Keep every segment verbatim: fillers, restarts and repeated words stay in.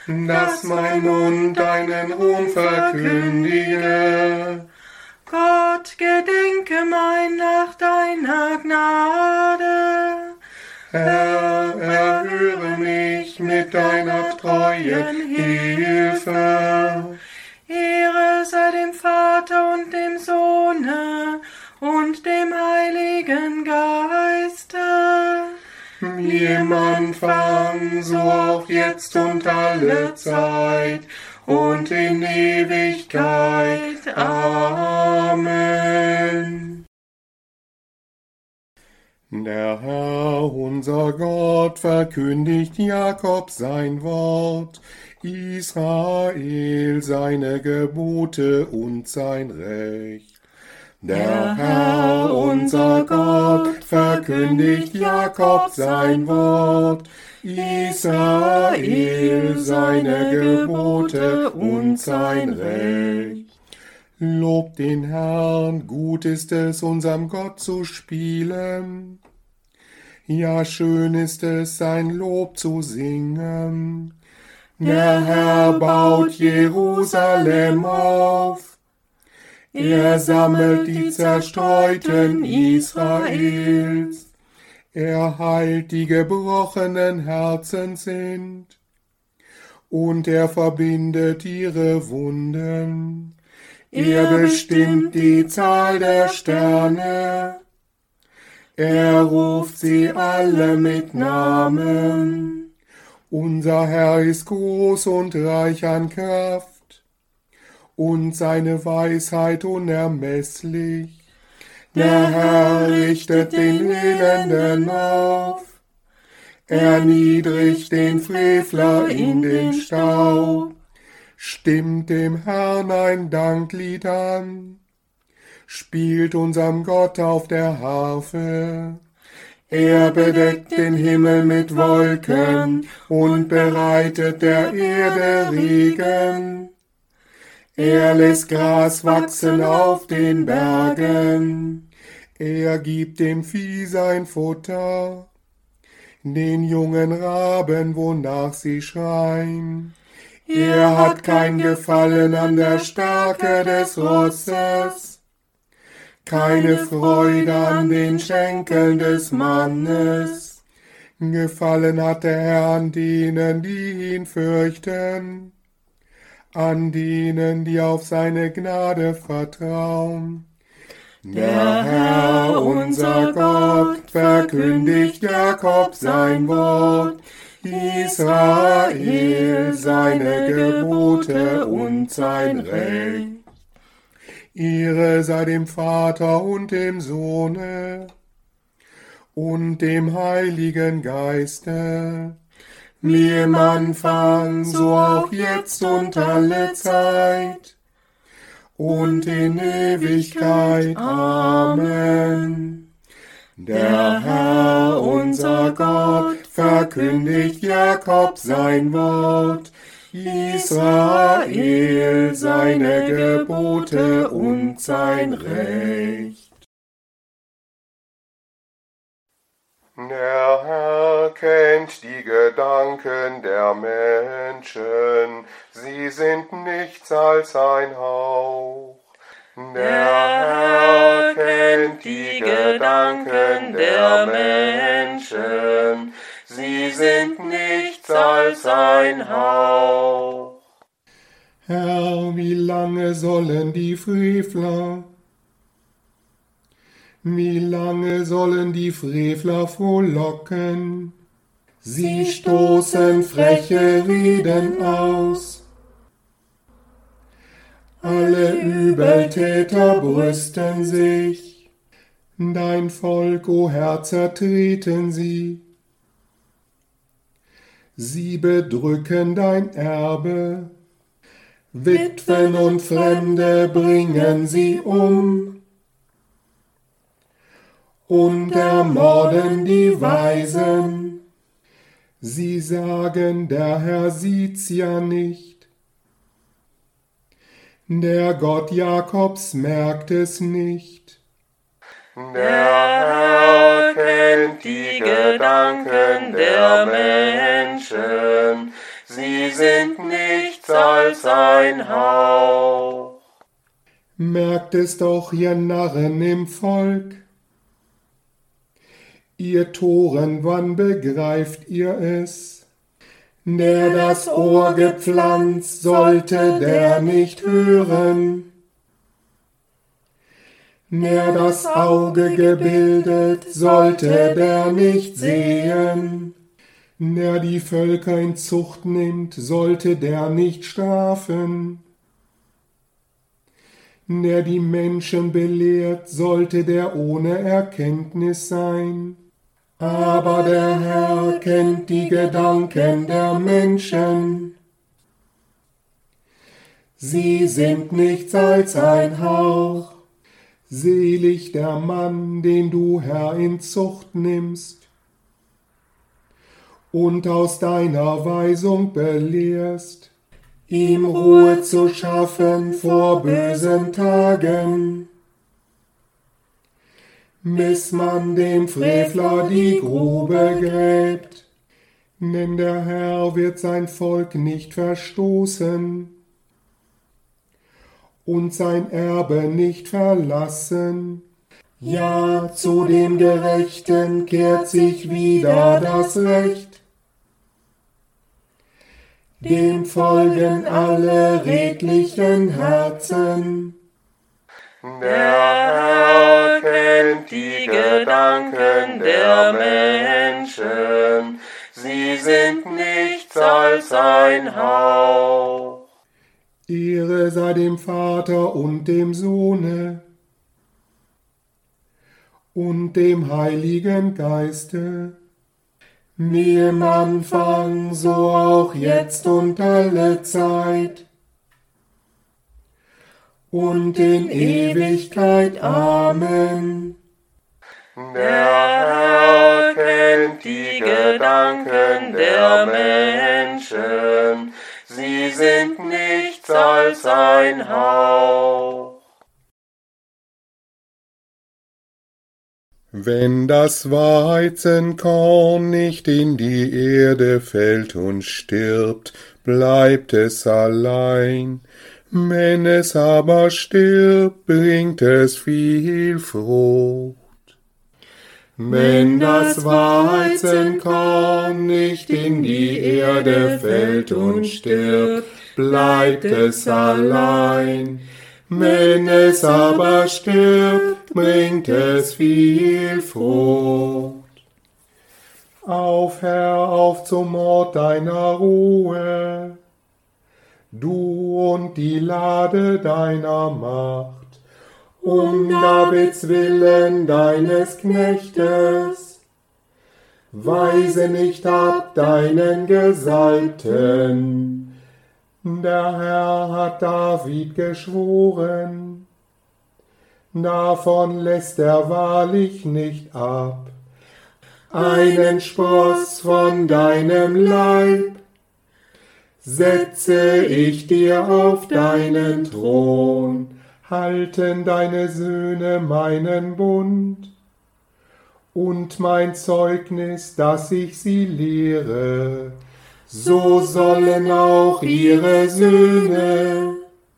dass mein Mund deinen Ruhm verkündige. Gott, gedenke mein nach deiner Gnade. Herr, erhöre mich mit deiner treuen Hilfe. Ehre sei dem Vater und dem Sohne und dem Heiligen Geiste. Wie im Anfang, so auch jetzt und alle Zeit und in Ewigkeit. Amen. Der Herr, unser Gott, verkündigt Jakob sein Wort, Israel seine Gebote und sein Recht. Der Herr, unser Gott, verkündigt Jakob sein Wort, Israel seine Gebote und sein Recht. Lobt den Herrn, gut ist es, unserem Gott zu spielen. Ja, schön ist es, sein Lob zu singen. Der Herr baut Jerusalem auf. Er sammelt die Zerstreuten Israels. Er heilt die gebrochenen Herzen sind. Und er verbindet ihre Wunden. Er bestimmt die Zahl der Sterne. Er ruft sie alle mit Namen. Unser Herr ist groß und reich an Kraft, und seine Weisheit unermesslich. Der Herr richtet den Elenden auf. Er niedrigt den Frevler in den Staub. Stimmt dem Herrn ein Danklied an, spielt unserem Gott auf der Harfe. Er bedeckt den Himmel mit Wolken und bereitet der Erde Regen. Er lässt Gras wachsen auf den Bergen. Er gibt dem Vieh sein Futter, den jungen Raben, wonach sie schreien. Er hat kein Gefallen an der Stärke des Rosses, keine Freude an den Schenkeln des Mannes. Gefallen hat der Herr an denen, die ihn fürchten, an denen, die auf seine Gnade vertrauen. Der Herr, unser Gott, verkündigt Jakob sein Wort, Israel seine Gebote und sein Recht. Ehre sei dem Vater und dem Sohne und dem Heiligen Geiste, wie im Anfang, so auch jetzt und alle Zeit und in Ewigkeit. Amen. Der Herr, unser Gott, verkündigt Jakob sein Wort, Israel seine Gebote und sein Recht. Der Herr kennt die Gedanken der Menschen, sie sind nichts als ein Hauch. Der Herr kennt die Gedanken der Menschen, sie sind nichts als ein Hauch. Herr, wie lange sollen die Frevler, wie lange sollen die Frevler frohlocken? Sie stoßen freche Reden aus. Alle Übeltäter brüsten sich, dein Volk, o Herr, zertreten sie. Sie bedrücken dein Erbe, Witwen und Fremde bringen sie um und ermorden die Weisen. Sie sagen, der Herr sieht's ja nicht. Der Gott Jakobs merkt es nicht. Der Herr kennt die Gedanken der Menschen, sie sie sind nichts als ein Hauch. Merkt es doch, ihr Narren im Volk. Ihr Toren, wann begreift ihr es? Der das Ohr gepflanzt, sollte der nicht hören. Der das Auge gebildet, sollte der nicht sehen. Der die Völker in Zucht nimmt, sollte der nicht strafen. Der die Menschen belehrt, sollte der ohne Erkenntnis sein. Aber der Herr kennt die Gedanken der Menschen. Sie sind nichts als ein Hauch. Selig der Mann, den du, Herr, in Zucht nimmst und aus deiner Weisung belehrst, ihm Ruhe zu schaffen vor bösen Tagen, bis man dem Frevler die Grube gräbt. Denn der Herr wird sein Volk nicht verstoßen und sein Erbe nicht verlassen. Ja, zu dem Gerechten kehrt sich wieder das Recht. Dem folgen alle redlichen Herzen. Der Herr kennt die Gedanken der Menschen, sie sind nichts als ein Hauch. Ehre sei dem Vater und dem Sohne und dem Heiligen Geiste, wie im Anfang, so auch jetzt und alle Zeit und in Ewigkeit. Amen. Der Herr kennt die Gedanken der Menschen, sie sind nichts als ein Hauch. Wenn das Weizenkorn nicht in die Erde fällt und stirbt, bleibt es allein. Wenn es aber stirbt, bringt es viel Frucht. Wenn das Weizenkorn nicht in die Erde fällt und stirbt, bleibt es allein. Wenn es aber stirbt, bringt es viel Frucht. Auf, Herr, auf zum Ort deiner Ruhe, du und die Lade deiner Macht, um Davids Willen deines Knechtes. Weise nicht ab deinen Gesalbten, der Herr hat David geschworen, davon lässt er wahrlich nicht ab. Einen Spross von deinem Leib setze ich dir auf deinen Thron, halten deine Söhne meinen Bund und mein Zeugnis, dass ich sie lehre. So sollen auch ihre Söhne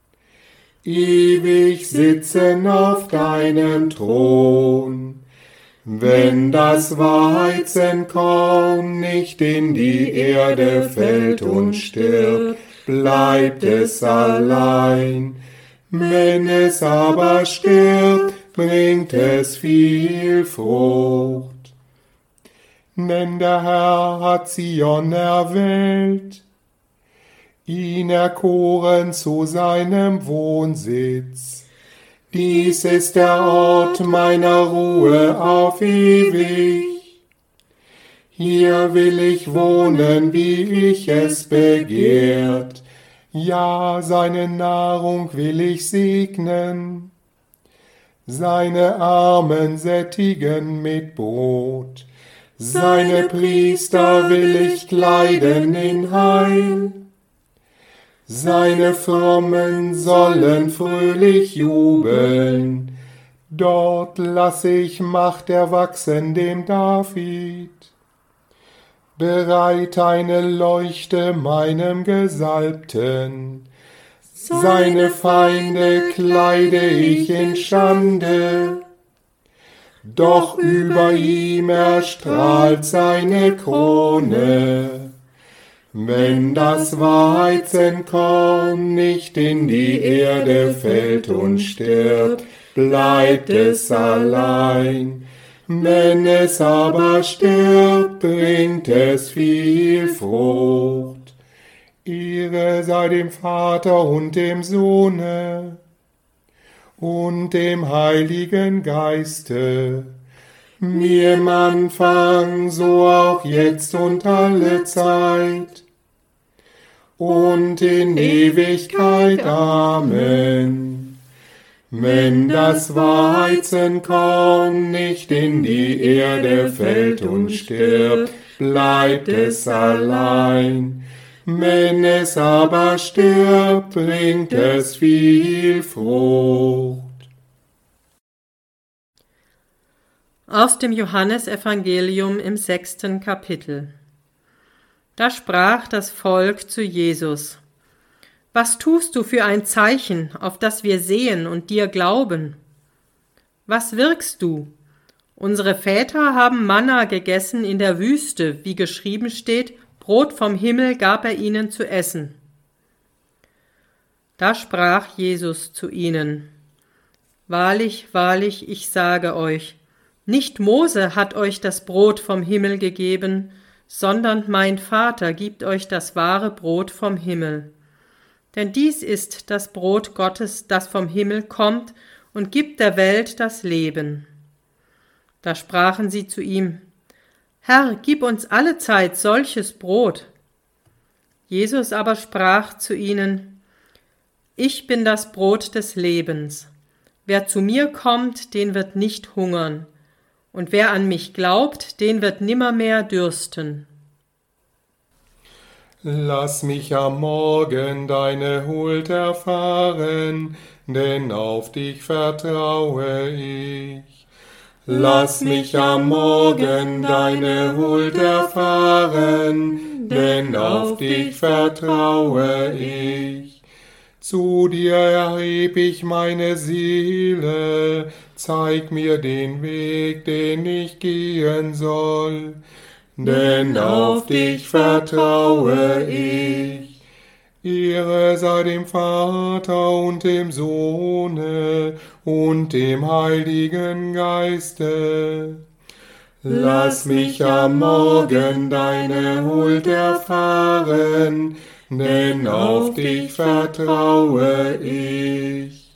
ewig sitzen auf deinem Thron. Wenn das Weizenkorn nicht in die Erde fällt und stirbt, bleibt es allein. Wenn es aber stirbt, bringt es viel Frucht. Denn der Herr hat Zion erwählt, ihn erkoren zu seinem Wohnsitz. Dies ist der Ort meiner Ruhe auf ewig. Hier will ich wohnen, wie ich es begehrt. Ja, seine Nahrung will ich segnen, seine Armen sättigen mit Brot. Seine Priester will ich kleiden in Heil, seine Frommen sollen fröhlich jubeln. Dort lass ich Macht erwachsen dem David. Bereit eine Leuchte meinem Gesalbten, seine Feinde kleide ich in Schande, doch über ihm erstrahlt seine Krone. Wenn das Weizenkorn nicht in die Erde fällt und stirbt, bleibt es allein. Wenn es aber stirbt, bringt es viel Frucht. Ehre sei dem Vater und dem Sohne und dem Heiligen Geiste, wie im Anfang, so auch jetzt und alle Zeit und in Ewigkeit. Amen. Wenn das Weizenkorn nicht in die Erde fällt und stirbt, bleibt es allein. Wenn es aber stirbt, bringt es viel Frucht. Aus dem Johannesevangelium im sechsten Kapitel. Da sprach das Volk zu Jesus: Was tust du für ein Zeichen, auf das wir sehen und dir glauben? Was wirkst du? Unsere Väter haben Manna gegessen in der Wüste, wie geschrieben steht, Brot vom Himmel gab er ihnen zu essen. Da sprach Jesus zu ihnen: Wahrlich, wahrlich, ich sage euch, nicht Mose hat euch das Brot vom Himmel gegeben, sondern mein Vater gibt euch das wahre Brot vom Himmel. Denn dies ist das Brot Gottes, das vom Himmel kommt und gibt der Welt das Leben. Da sprachen sie zu ihm: Herr, gib uns allezeit solches Brot. Jesus aber sprach zu ihnen: Ich bin das Brot des Lebens. Wer zu mir kommt, den wird nicht hungern, und wer an mich glaubt, den wird nimmermehr dürsten. Lass mich am Morgen deine Huld erfahren, denn auf dich vertraue ich. Lass mich am Morgen deine Huld erfahren, denn auf dich vertraue ich. Zu dir erheb ich meine Seele, zeig mir den Weg, den ich gehen soll, denn auf dich vertraue ich. Ehre sei dem Vater und dem Sohne und dem Heiligen Geiste. Lass mich am Morgen deine Huld erfahren, denn auf dich vertraue ich.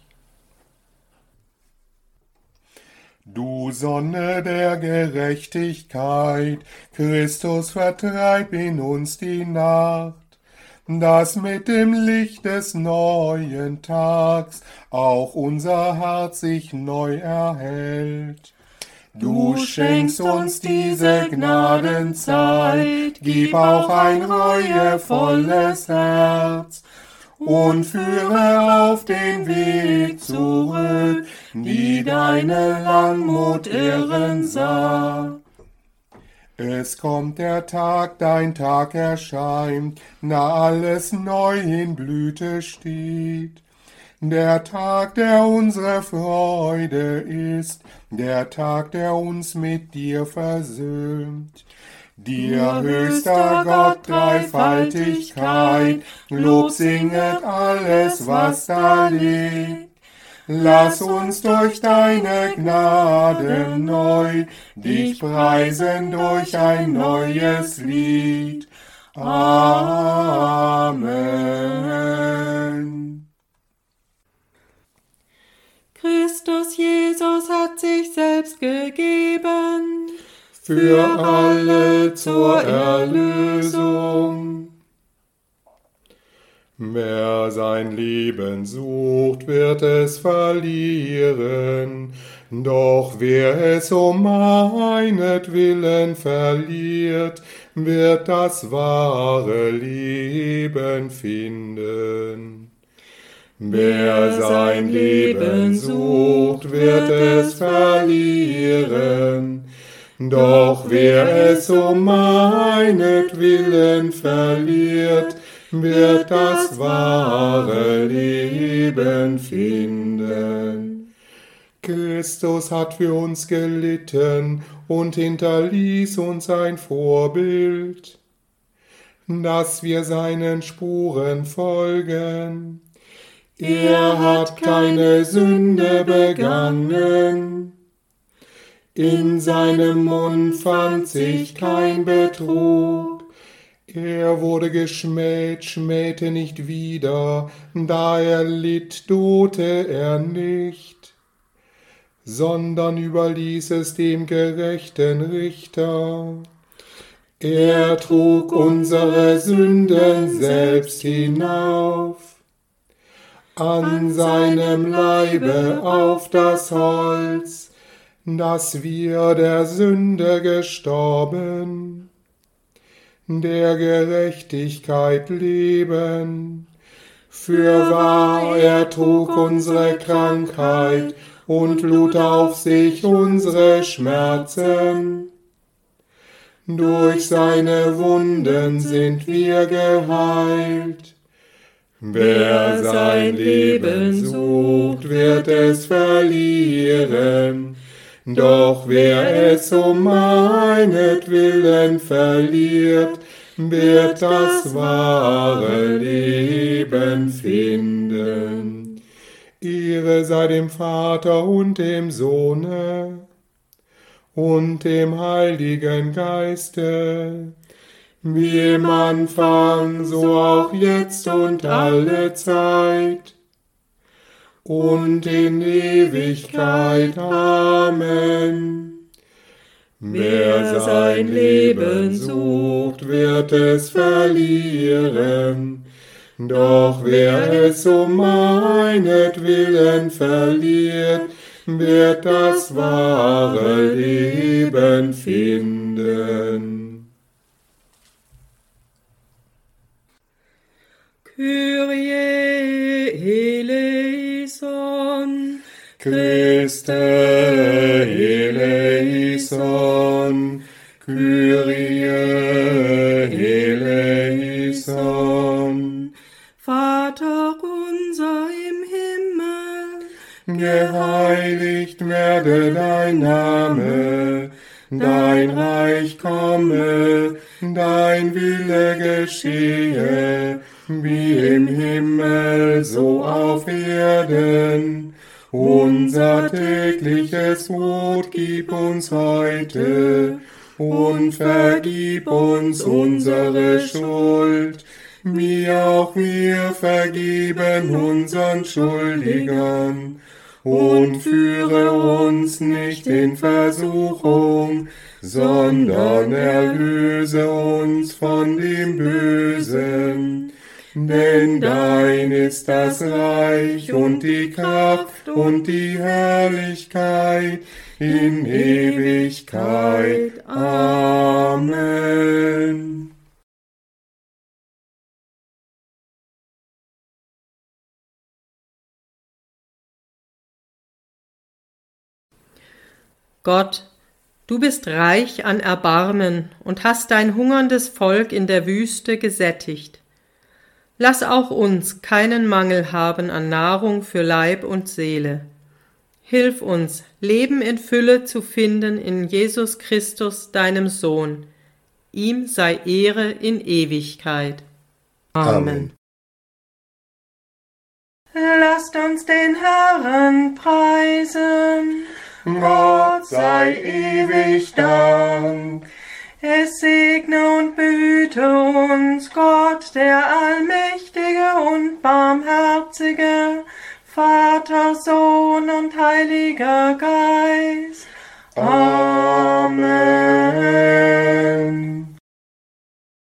Du Sonne der Gerechtigkeit, Christus vertreib in uns die Nacht, dass mit dem Licht des neuen Tags auch unser Herz sich neu erhellt. Du schenkst uns diese Gnadenzeit, gib auch ein reuevolles Herz und führe auf den Weg zurück, die deine Langmut ehren sah. Es kommt der Tag, dein Tag erscheint, da alles neu in Blüte steht. Der Tag, der unsere Freude ist, der Tag, der uns mit dir versöhnt. Dir, höchster Gott, Dreifaltigkeit, Lob singet alles, was da liegt. Lass uns durch deine Gnade neu dich preisen durch ein neues Lied. Amen. Christus Jesus hat sich selbst gegeben für alle zur Erlösung. Wer sein Leben sucht, wird es verlieren, doch wer es um meinetwillen verliert, wird das wahre Leben finden. Wer sein Leben sucht, wird es verlieren, Doch wer es um meinetwillen verliert, wird das wahre Leben finden. Christus hat für uns gelitten und hinterließ uns ein Vorbild, dass wir seinen Spuren folgen. Er hat keine Sünde begangen, in seinem Mund fand sich kein Betrug. Er wurde geschmäht, schmähte nicht wieder, da er litt, drohte er nicht, sondern überließ es dem gerechten Richter. Er trug unsere Sünden selbst hinauf, an seinem Leibe auf das Holz, dass wir der Sünde gestorben, der Gerechtigkeit leben. Fürwahr, er trug unsere Krankheit und lud auf sich unsere Schmerzen. Durch seine Wunden sind wir geheilt. Wer sein Leben sucht, wird es verlieren. Doch wer es um meinetwillen verliert, wird das wahre Leben finden. Ehre sei dem Vater und dem Sohne und dem Heiligen Geiste, wie im Anfang, so auch jetzt und alle Zeit und in Ewigkeit. Amen. Wer sein Leben sucht, wird es verlieren. Doch wer es um meinetwillen verliert, wird das wahre Leben finden. Kyrie eleison, Christe eleison, Kyrie eleison. Vater unser im Himmel, Geheiligt werde dein Name, dein Reich komme, dein Wille geschehe, wie im Himmel, so auf Erden. Unser tägliches Brot gib uns heute und vergib uns unsere Schuld, wie auch wir vergeben unseren Schuldigern. Und führe uns nicht in Versuchung, sondern erlöse uns von dem Bösen. Denn dein ist das Reich und die Kraft und die Herrlichkeit in Ewigkeit. Amen. Gott, du bist reich an Erbarmen und hast dein hungerndes Volk in der Wüste gesättigt. Lass auch uns keinen Mangel haben an Nahrung für Leib und Seele. Hilf uns, Leben in Fülle zu finden in Jesus Christus, deinem Sohn. Ihm sei Ehre in Ewigkeit. Amen. Lasst uns den Herrn preisen. Gott sei ewig Dank. Es segne und behüte uns Gott, der allmächtige und barmherzige, Vater, Sohn und Heiliger Geist. Amen.